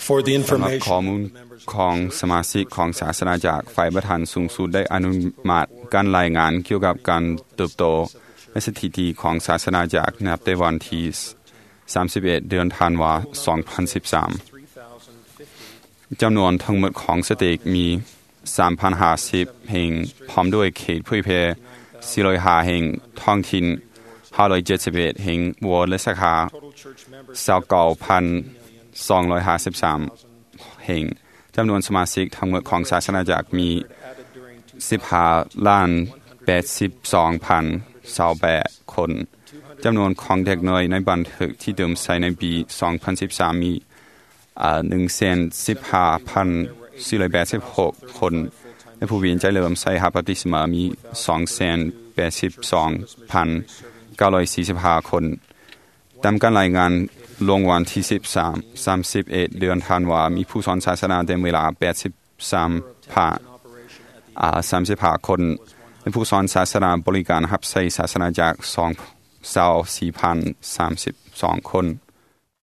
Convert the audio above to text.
สำหรับข้อมูลของสมาชิกของศาสนาจักรฝ่ายประธานสูงสุดได้อนุมัติการรายงานเกี่ยวกับการเติบโตและสถิติของศาสนาจักรนับแต่วันที่31 เดือนธันวาคม 2013 จำนวนทั้งหมดของสเต็กมี 3,050 แห่งพร้อมด้วยเขตเผยแพร่405 แห่งท้องถิ่น571 แห่งวัวและสาขา29,253 แห่งจำนวนสมาชิกทั้งหมดของศาสนาจักรมี 15,082,028 คนจำนวนของเด็กน้อยในบันทึกที่เดิมใช้ในปี 2013 มี 115,486 คนและผู้วิญญาณเริ่มใช้รับบัพติศมามี 282,945 คนตามการรายงานลงวันที่31 เดือนธันวาคมมีผู้สอนศาสนาเต็มเวลา 35 คนและผู้สอนศาสนาบริการรับใช้ศาสนาจาก 24,032 คน